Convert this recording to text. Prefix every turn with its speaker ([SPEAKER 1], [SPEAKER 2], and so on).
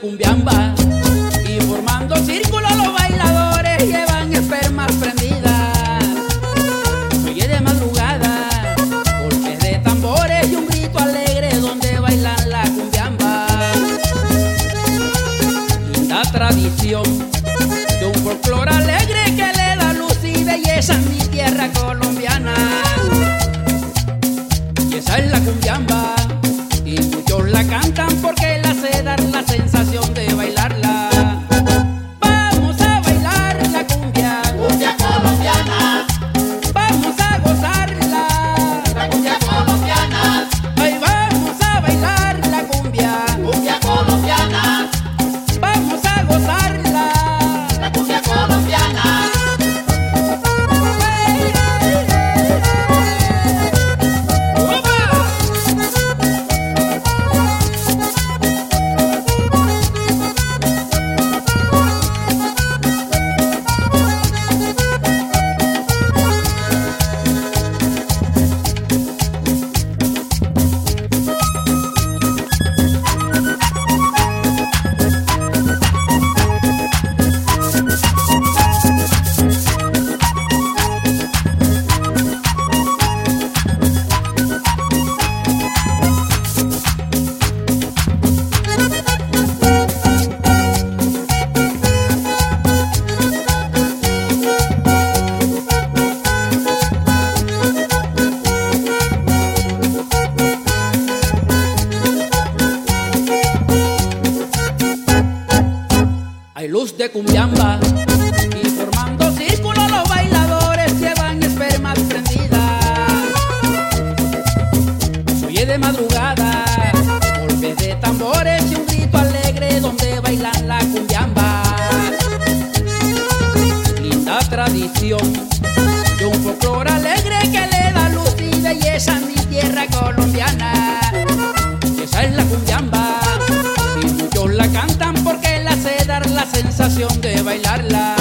[SPEAKER 1] cumbiamba y formando círculos los bailadores llevan espermas prendidas. Se oye de madrugada golpes de tambores y un grito alegre donde bailan la cumbiamba. Linda tradición de un folclore alegre que le da luz y belleza a mi tierra colombiana. Y esa es la cumbiamba y muchos la cantan porque le hace dar la sensación de bailarla. Vamos a bailar la cumbia,
[SPEAKER 2] Cumbia colombiana,
[SPEAKER 1] vamos a gozarla,
[SPEAKER 2] la cumbia colombiana,
[SPEAKER 1] ay, vamos a bailar la cumbia,
[SPEAKER 2] cumbia colombiana,
[SPEAKER 1] vamos a gozarla.
[SPEAKER 2] la cumbia colombiana.
[SPEAKER 1] Hay luz de cumbiamba y formando círculos los bailadores llevan espermas prendidas. Se oye de madrugada golpes de tambores y un grito alegre donde bailan la cumbiamba. Linda tradición de un folclore alegre que le da luz y belleza a mi tierra colombiana. Esa es la cumbiamba y muchos la cantan porque le hace dar la sensación de bailarla.